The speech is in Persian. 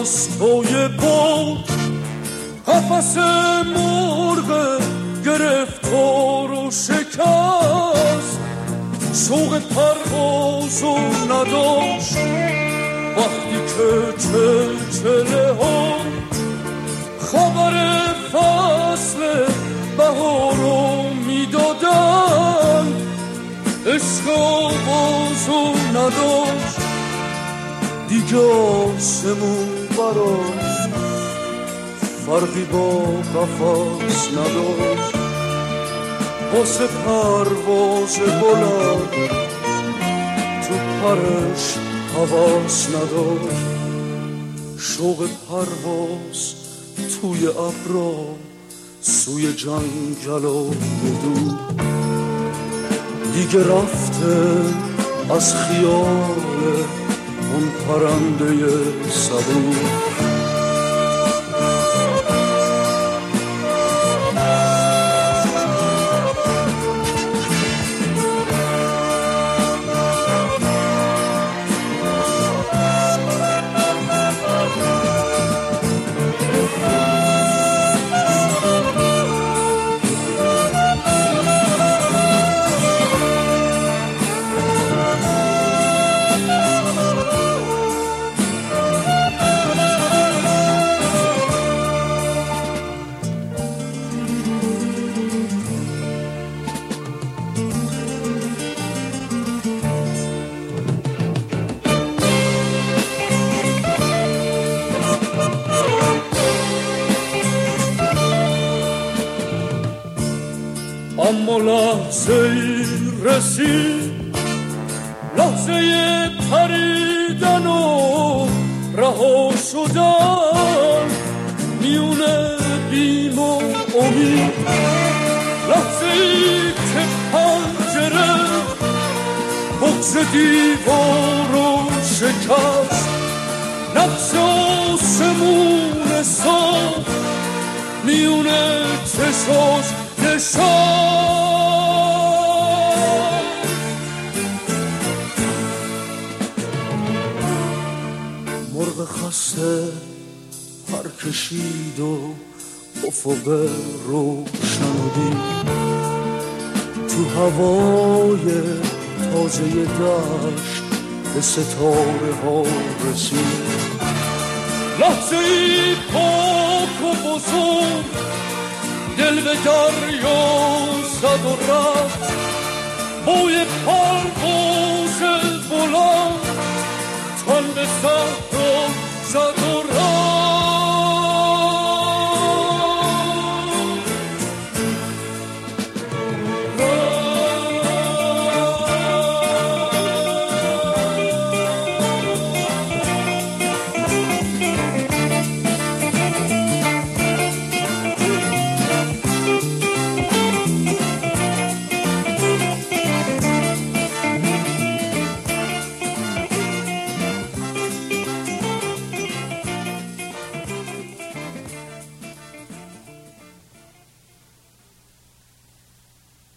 راستای بود قفس مرغ گرفتار و شکست شوق پروازو نداشت وقتی که چلچله ها خبر فصل بهارو میدادن عشق آغازو نداشت دیگه آسمون براش فرقی با قفس نداشت واسه پرواز بلند تو پرش حواس نداشت شوق پرواز توی ابرا سوی جنگل و دور دیگه رفته از خیال اون پرنده صبور اما لحظه ای رسید لحظه پریدن و رها شدن میونه بیم و امید لحظه ای که پنجره بغض دیوارو شکست نقش آسمون صاف میونه چشاش مرغ خسته پر کشید و افق روشن و دید تو هوای تازه دشت به ستاره ها رسید لحظه ای پاک و بزرگ دل به دریا زد و رفت بوی پرواز بلند تن به سر